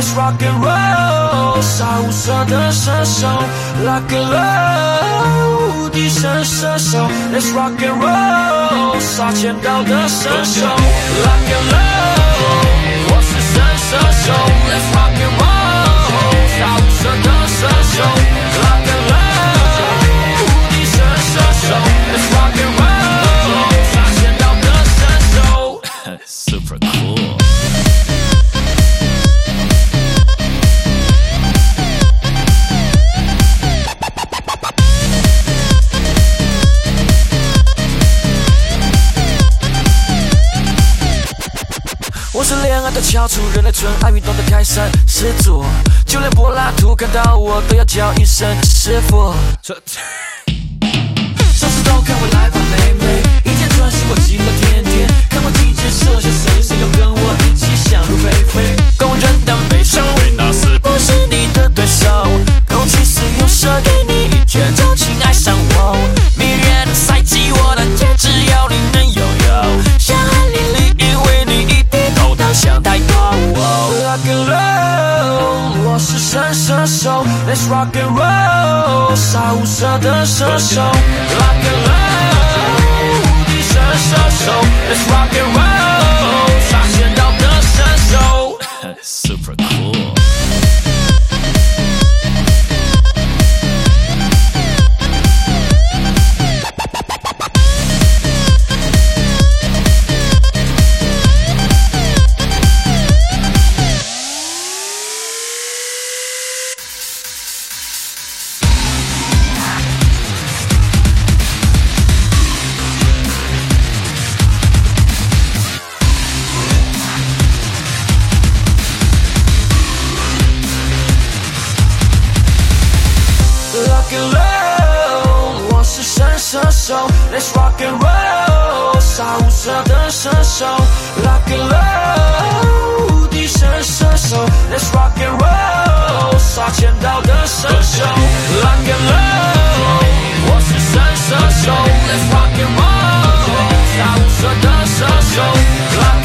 ，Let's rock and roll， 杀无赦的射手 ，Rock and roll， 地神射手 ，Let's rock and roll， 杀千刀的射手 ，Rock and roll， 我是神射手 ，Let's rock and roll， 杀无赦的射手 ，Rock and roll， 地神射手 ，Let's rock and roll， 杀千刀的射手 ，Super cool。我是恋爱的翘楚，人类纯爱运动的开山始祖，就连柏拉图看到我都要叫一声师傅。上次都看我来吧，妹妹，一见专心我极乐天天，看我尽情射下谁，谁要跟我一起想入非非。公认的美少，维纳斯不是你的对手，公器私用射给你一拳，就请爱上我。迷人的赛季，我的天只有你能拥有，像汗淋漓，因为你一低头到想太多。Rock and roll， 我是神射手 ，Let's rock and roll， 杀无赦的射手 ，Rock and roll， 地神射手 ，Let's rock and roll， 杀千刀的射手 ，Super cool。Rock and roll， 我是神射手 ，Let's rock and roll， 杀无赦的射手 ，Rock and roll， 地神射手 ，Let's rock and roll， 杀千刀的射手 ，Rock and roll， 我是神射手 ，Let's rock and roll， 杀无赦的射手。